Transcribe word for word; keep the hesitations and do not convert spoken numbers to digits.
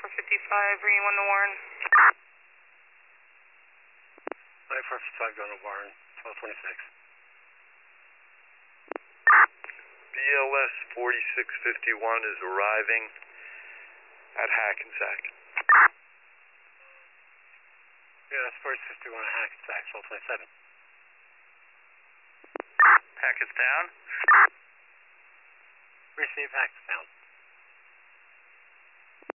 four fifty-five, bringing one to Warren. ninety-four fifty-five going to Warren, twelve twenty-six. B L S forty-six fifty-one is arriving at Hackensack. Yeah, that's forty-six fifty-one at Hackensack, twelve twenty-seven. Hackett's down. Receive Hackett's down.